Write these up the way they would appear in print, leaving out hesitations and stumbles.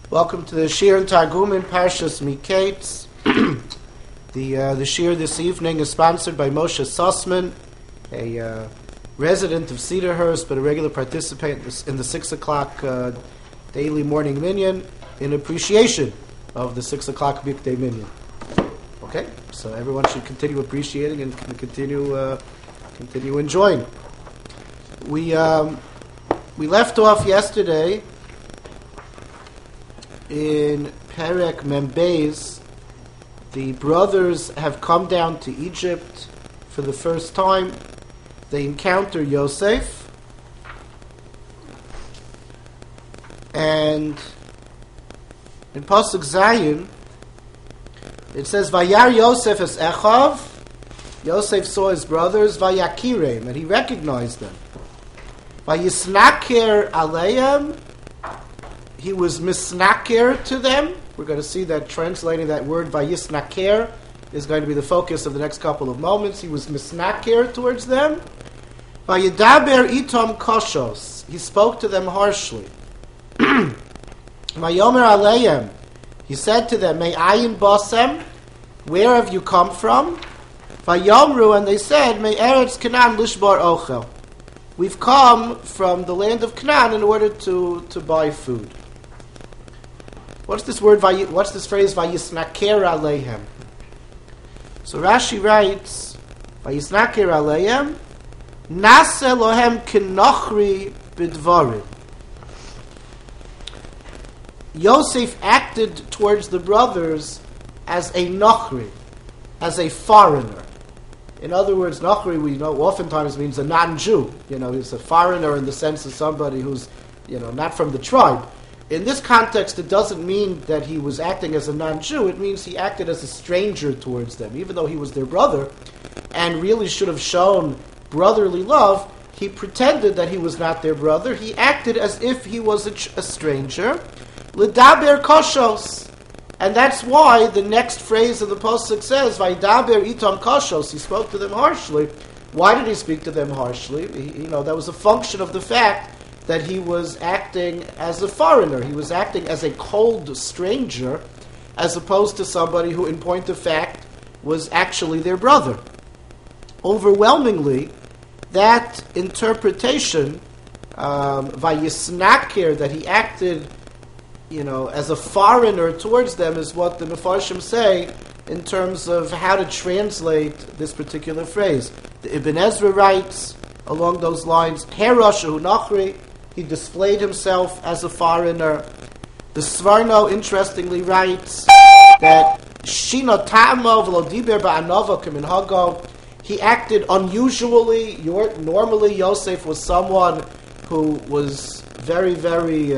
Welcome to the Shir and Targum in Parshas Miketz. The Shir this evening is sponsored by Moshe Sussman, a resident of Cedarhurst, but a regular participant in the 6 o'clock daily morning minyan, in appreciation of the 6 o'clock weekday minyan. Okay, so everyone should continue appreciating and continue enjoying. We left off yesterday in Perek Membeis. The brothers have come down to Egypt for the first time. They encounter Yosef, and in Pasuk Zayin it says, "Vayar Yosef es Echav." Yosef saw his brothers, Vayakirem, and he recognized them. Vayisnaker Aleim, he was misnaker to them. We're going to see that translating that word Vayisnaker is going to be the focus of the next couple of moments. He was misnaker towards them. Vayidaber itom koshos, he spoke to them harshly. Vayomer Aleim, he said to them, Me'ayin basem, where have you come from? Vayomru, and they said, Me'eretz Canaan lishbar ochel, we've come from the land of Canaan in order to buy food. What's this word? What's this phrase? Vayisnaker aleihem. So Rashi writes, Vayisnaker aleihem, Nase lohem kenochri bidvarim. Yosef acted towards the brothers as a nochri, as a foreigner. In other words, nochri, we know, oftentimes means a non-Jew. He's a foreigner in the sense of somebody who's, not from the tribe. In this context, it doesn't mean that he was acting as a non-Jew. It means he acted as a stranger towards them. Even though he was their brother and really should have shown brotherly love, he pretended that he was not their brother. He acted as if he was a stranger. L'daber koshos. And that's why the next phrase of the pasuk says, Vaydaber itom koshos. He spoke to them harshly. Why did he speak to them harshly? That was a function of the fact that he was acting as a foreigner. He was acting as a cold stranger, as opposed to somebody who, in point of fact, was actually their brother. Overwhelmingly, that interpretation, Vayisnaker, that he acted, as a foreigner towards them, is what the Mefarshim say in terms of how to translate this particular phrase. The Ibn Ezra writes along those lines, Herashu Nachri, he displayed himself as a foreigner. The Svarno interestingly writes that Shino Ta'amo v'lo diber ba'anova k'minhago, he acted unusually. Normally Yosef was someone who was very, very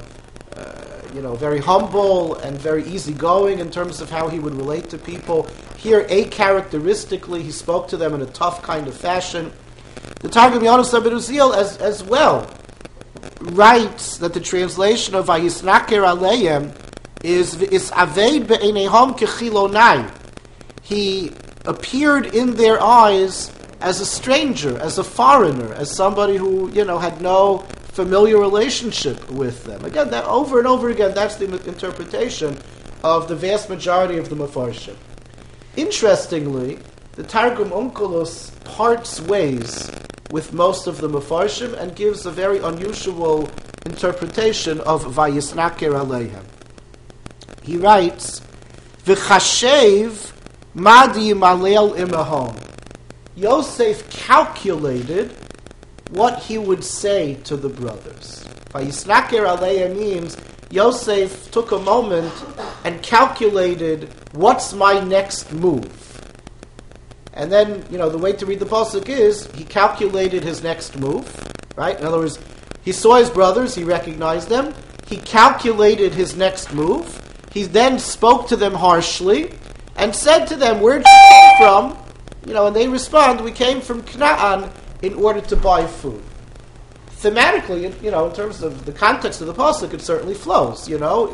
very humble and very easygoing in terms of how he would relate to people. Here, characteristically, he spoke to them in a tough kind of fashion. The Targum Yonos Ben Uziel as well writes that the translation of Vayisnaker Aleim is Avei be'einehom kechilonai. He appeared in their eyes as a stranger, as a foreigner, as somebody who had no familiar relationship with them. Again, that over and over again, that's the interpretation of the vast majority of the Mefarshim. Interestingly, the Targum Onkelos parts ways with most of the Mefarshim and gives a very unusual interpretation of Vayisnaker Aleihem. He writes, V'chashev madi yimalel imahom. Yosef calculated what he would say to the brothers. Vayisnaker Aleihem means Yosef took a moment and calculated, what's my next move? And then, the way to read the pasuk is, he calculated his next move, right? In other words, he saw his brothers, he recognized them, he calculated his next move, he then spoke to them harshly, and said to them, where did you come from? And they respond, we came from Canaan in order to buy food. Thematically, in terms of the context of the pasuk, it certainly flows.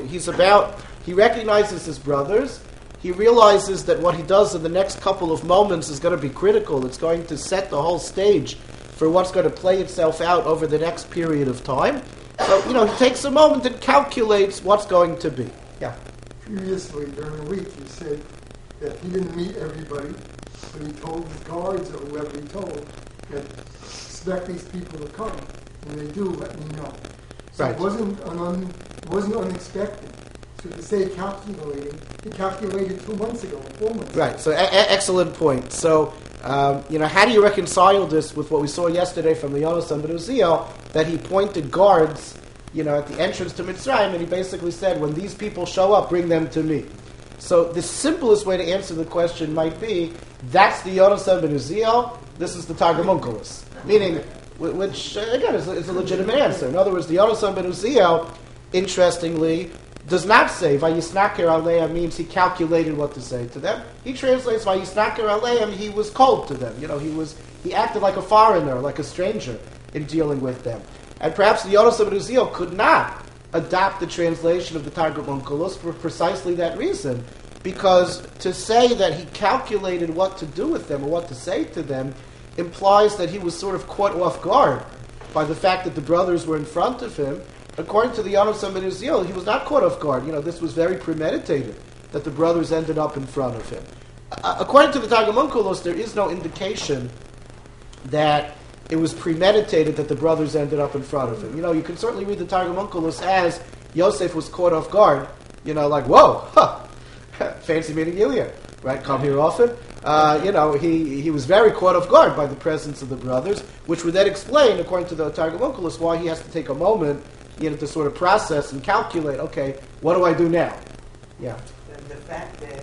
He recognizes his brothers, he realizes that what he does in the next couple of moments is going to be critical. It's going to set the whole stage for what's going to play itself out over the next period of time. So, he takes a moment and calculates what's going to be. Yeah. Previously, during the week, you said that he didn't meet everybody, but he told his guards or whoever he told that expect these people to come. When they do, let me know. So right. It wasn't unexpected. So to say calculating, he calculated 2 months ago, 4 months ago. Right, so excellent point. So, how do you reconcile this with what we saw yesterday from the Yonasan ben Uziel, that he pointed guards, at the entrance to Mitzrayim, and he basically said, when these people show up, bring them to me. So the simplest way to answer the question might be, that's the Yonasan ben Uziel, this is the Targum Onkelos. Meaning, which, again, is a legitimate answer. In other words, the Yonasan ben Uziel, interestingly, does not say Vayisnaker Aleim means he calculated what to say to them. He translates Vayisnaker Aleim, he was cold to them. He acted like a foreigner, like a stranger in dealing with them. And perhaps the Yonasan ben Uziel could not adopt the translation of the Targum Onkelos for precisely that reason. Because to say that he calculated what to do with them or what to say to them implies that he was sort of caught off guard by the fact that the brothers were in front of him. According to the Yonasan ben Uziel, he was not caught off guard. This was very premeditated that the brothers ended up in front of him. According to the Targum Onkelos, there is no indication that it was premeditated that the brothers ended up in front of him. You can certainly read the Targum Onkelos as Yosef was caught off guard. Like, whoa, fancy meeting you here, right? Come here often. He was very caught off guard by the presence of the brothers, which would then explain, according to the Targum Onkelos, why he has to take a moment to sort of process and calculate, okay, what do I do now? Yeah. The fact that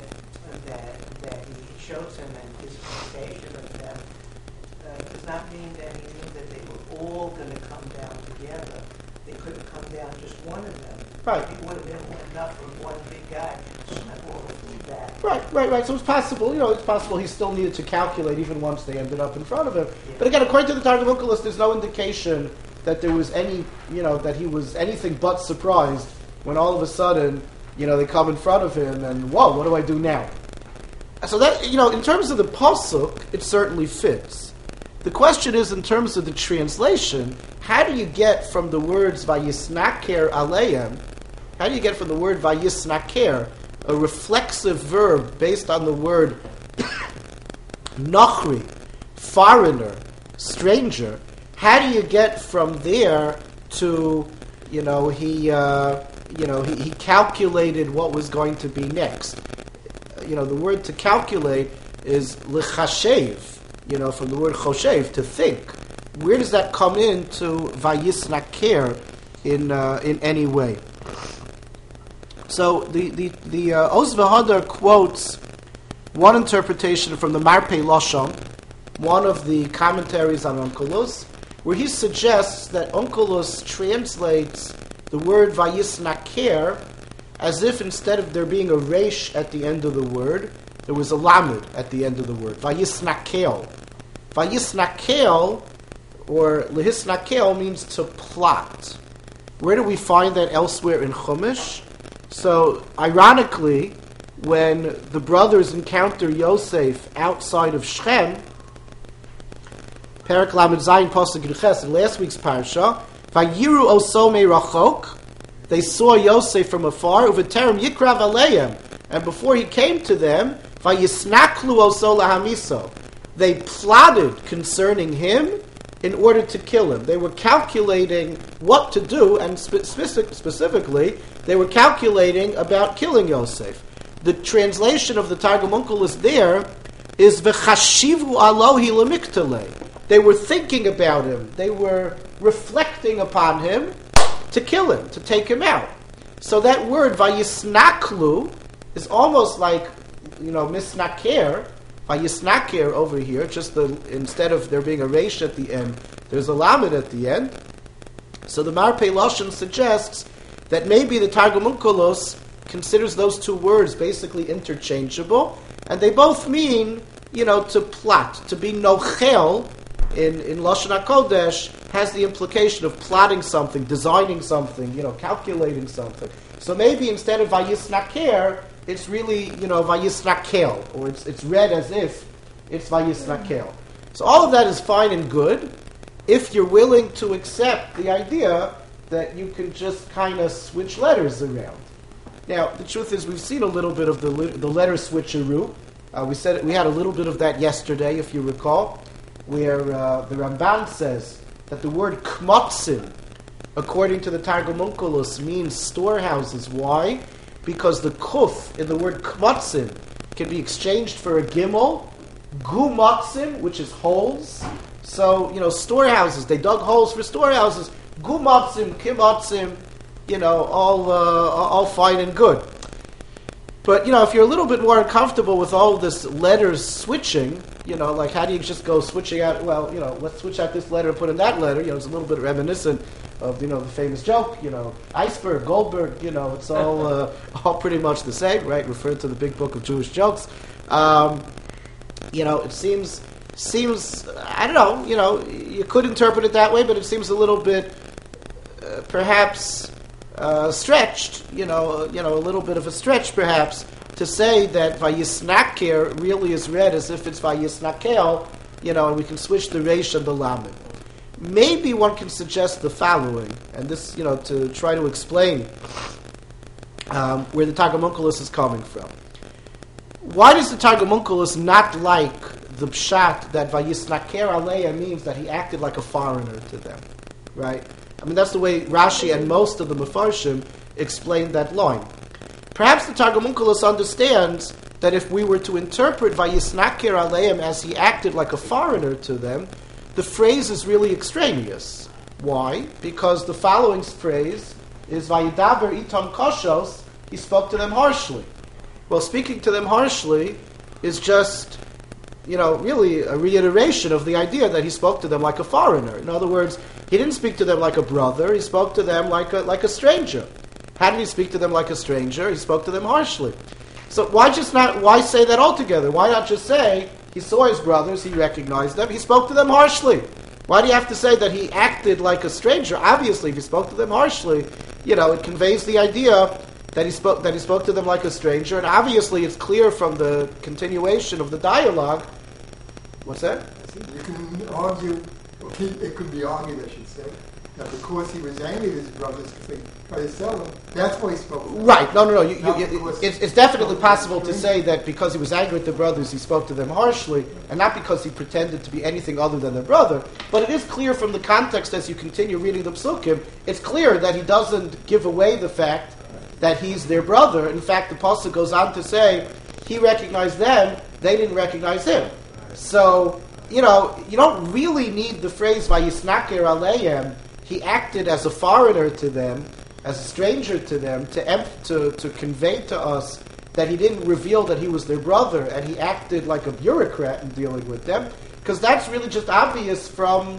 he shows him anticipation of them does not mean that he knew that they were all going to come down together. They could have come down just one of them. Right. It would have been enough for one big guy to snap all the food back. Right. So it's possible, he still needed to calculate even once they ended up in front of him. Yeah. But again, according to the Targum Onkelos, there's no indication that there was any, that he was anything but surprised when all of a sudden, they come in front of him and, whoa, what do I do now? So that, in terms of the pasuk, it certainly fits. The question is, in terms of the translation, how do you get from the words vayisnaker aleim, how do you get from the word vayisnaker, a reflexive verb based on the word nachri, foreigner, stranger, how do you get from there to, he calculated what was going to be next? The word to calculate is l'chashev, from the word choshev, to think. Where does that come into vayisnaker in any way? So the Oz V'Hadar quotes one interpretation from the Marpei Lashon, one of the commentaries on Onkelos, where he suggests that Onkelos translates the word vayisnaker as if instead of there being a resh at the end of the word, there was a lamed at the end of the word. Vayisnakel. Vayisnakel, or lehisnakel, means to plot. Where do we find that elsewhere in Chumash? So, ironically, when the brothers encounter Yosef outside of Shechem, Perek Lamed Zayin Pasuk Ches in last week's parsha, Vayiru Osome Rachok, they saw Yosef from afar, Uveterem Yikrav Aleim, and before he came to them, Vayisnaklu Oso Lahamiso, they plotted concerning him in order to kill him. They were calculating what to do, and specifically, they were calculating about killing Yosef. The translation of the Targum Onkelos there is V'chashivu alohi lemiktale. They were thinking about him. They were reflecting upon him to kill him, to take him out. So that word vayisnaklu is almost like, misnaker, vayisnaker over here, just instead of there being a resh at the end, there's a lamed at the end. So the Marpei Lashon suggests that maybe the Targum Onkelos considers those two words basically interchangeable, and they both mean, to plot, to be nochel. In Lashon HaKodesh has the implication of plotting something, designing something, calculating something. So maybe instead of vayisnaker, it's really, vayisnakel, or it's read as if it's vayisnakel. So all of that is fine and good if you're willing to accept the idea that you can just kind of switch letters around. Now, the truth is, we've seen a little bit of the letter switcheroo. We had a little bit of that yesterday, if you recall, where the Ramban says that the word kmotzim, according to the Targum Onkelos, means storehouses. Why? Because the kuf in the word kmotzim can be exchanged for a gimel, gumotzim, which is holes. So, storehouses, they dug holes for storehouses. Gumotzim, kimotzim, all fine and good. But, if you're a little bit more uncomfortable with all this letters switching, like how do you just go switching out, let's switch out this letter and put in that letter, it's a little bit reminiscent of, the famous joke, iceberg, Goldberg, it's all pretty much the same, right? Referred to the big book of Jewish jokes. It seems, I don't know, you could interpret it that way, but it seems a little bit, perhaps, stretched, a little bit of a stretch perhaps, to say that Vayisnaker really is read as if it's Vayisnakel, and we can switch the Reish and the Lamed. Maybe one can suggest the following, and this, to try to explain where the Targum Onkelos is coming from. Why does the Targum Onkelos not like the pshat that Vayisnaker Aleya means that he acted like a foreigner to them, right? That's the way Rashi and most of the Mefarshim explain that line. Perhaps the Targum Onkelos understands that if we were to interpret Vayisnaker Aleim as he acted like a foreigner to them, the phrase is really extraneous. Why? Because the following phrase is Vayidaber itam koshos, he spoke to them harshly. Well, speaking to them harshly is just, really a reiteration of the idea that he spoke to them like a foreigner. In other words, he didn't speak to them like a brother, he spoke to them like a stranger. How did he speak to them like a stranger? He spoke to them harshly. So why say that altogether? Why not just say, he saw his brothers, he recognized them, he spoke to them harshly? Why do you have to say that he acted like a stranger? Obviously, if he spoke to them harshly, it conveys the idea that he spoke to them like a stranger, and obviously it's clear from the continuation of the dialogue. What's that? You can argue, it could be argued, I should say, that because he was angry with his brothers because they tried to sell him, that's why he spoke. Right. No. It's definitely possible to say that because he was angry with the brothers, he spoke to them harshly, and not because he pretended to be anything other than their brother. But it is clear from the context as you continue reading the Psukim, it's clear that he doesn't give away the fact that he's their brother. In fact, the Pasuk goes on to say, he recognized them, they didn't recognize him. So, you don't really need the phrase Vayisnaker Aleim. He acted as a foreigner to them, as a stranger to them, to convey to us that he didn't reveal that he was their brother, and he acted like a bureaucrat in dealing with them, because that's really just obvious from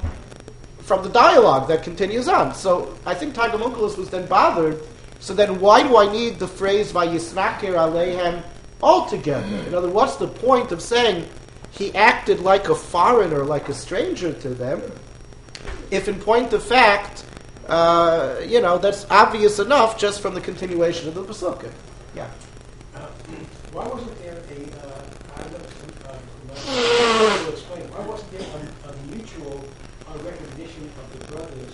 the dialogue that continues on. So I think Targum Onkelos was then bothered. So then why do I need the phrase Vayisnaker Aleihem altogether? In other words, what's the point of saying he acted like a foreigner, like a stranger to them, if in point of fact, that's obvious enough just from the continuation of the Pesukim. Yeah. Why wasn't there why wasn't there a mutual recognition of the brothers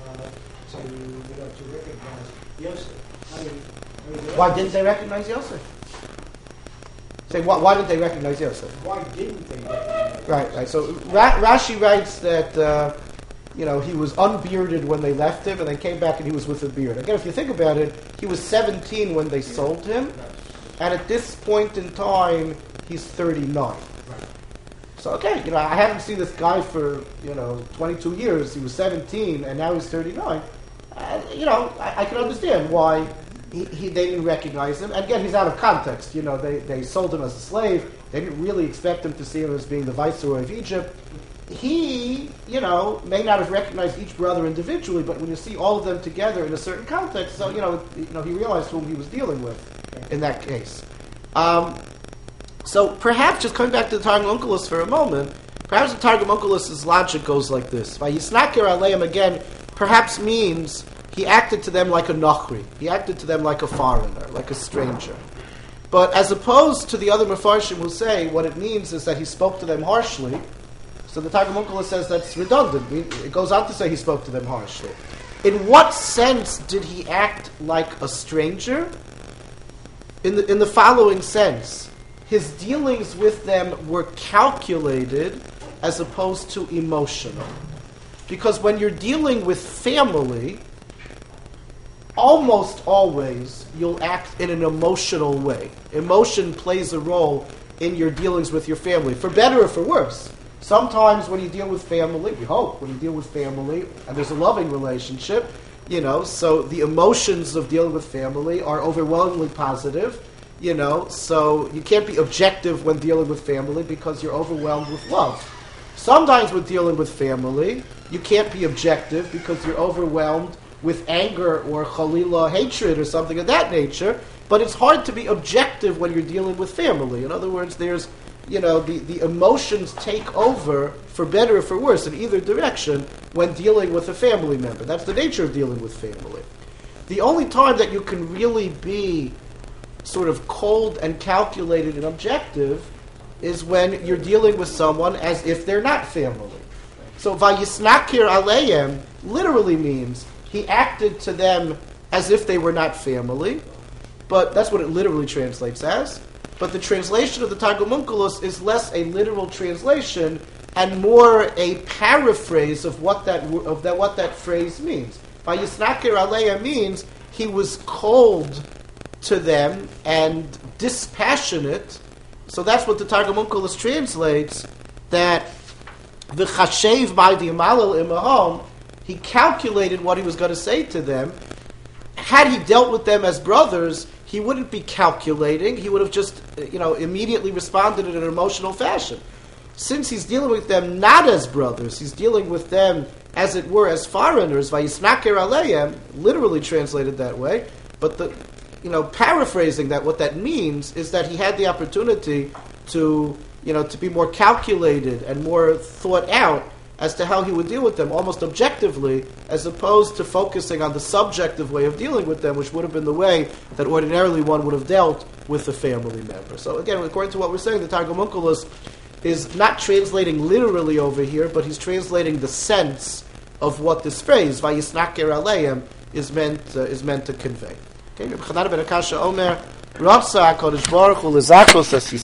to recognize Yosef? Why didn't they recognize Yosef? Say, why didn't they recognize Yosef? Why didn't they recognize Right. So Rashi writes that he was unbearded when they left him, and then came back and he was with a beard. Again, if you think about it, he was 17 when they sold him, and at this point in time, he's 39. Right. So, okay, I haven't seen this guy for, 22 years. He was 17, and now he's 39. I can understand why they didn't recognize him. And again, he's out of context. They sold him as a slave. They didn't really expect him to see him as being the viceroy of Egypt. He, may not have recognized each brother individually, but when you see all of them together in a certain context, so, he realized whom he was dealing with in that case. So perhaps, just coming back to the Targum Onkelos for a moment, perhaps the Targum Onkelos' logic goes like this. Vayisnaker Aleim, again, perhaps means he acted to them like a nochri. He acted to them like a foreigner, like a stranger. But as opposed to the other Mefarshim who say what it means is that he spoke to them harshly, so the Targum Onkelos says that's redundant. It goes on to say he spoke to them harshly. In what sense did he act like a stranger? In the following sense, his dealings with them were calculated as opposed to emotional. Because when you're dealing with family, almost always you'll act in an emotional way. Emotion plays a role in your dealings with your family, for better or for worse. Sometimes when you deal with family, we hope, when you deal with family, and there's a loving relationship, so the emotions of dealing with family are overwhelmingly positive, so you can't be objective when dealing with family because you're overwhelmed with love. Sometimes with dealing with family, you can't be objective because you're overwhelmed with anger or chalila, hatred or something of that nature, but it's hard to be objective when you're dealing with family. In other words, there's, the emotions take over for better or for worse in either direction when dealing with a family member. That's the nature of dealing with family. The only time that you can really be sort of cold and calculated and objective is when you're dealing with someone as if they're not family. So vayisnakir aleim literally means he acted to them as if they were not family, but that's what it literally translates as. But the translation of the Targum Onkelos is less a literal translation and more a paraphrase of what that phrase means. Vayisnakir aleim means he was cold to them and dispassionate. So that's what the Targum Onkelos translates, that the chashev ma'di malal imahom, he calculated what he was going to say to them. Had he dealt with them as brothers, he wouldn't be calculating. He would have just, immediately responded in an emotional fashion. Since he's dealing with them not as brothers, he's dealing with them, as it were, as foreigners, vayisnakir aleim, literally translated that way, but paraphrasing that, what that means is that he had the opportunity to be more calculated and more thought out as to how he would deal with them, almost objectively, as opposed to focusing on the subjective way of dealing with them, which would have been the way that ordinarily one would have dealt with a family member. So again, according to what we're saying, the Targum Onkelos is not translating literally over here, but he's translating the sense of what this phrase, vayisnakir aleim, is meant to convey. Okay, Rabbi Chananah ben Akasha Omer, Ratza HaKadosh Baruch Hu lezakos as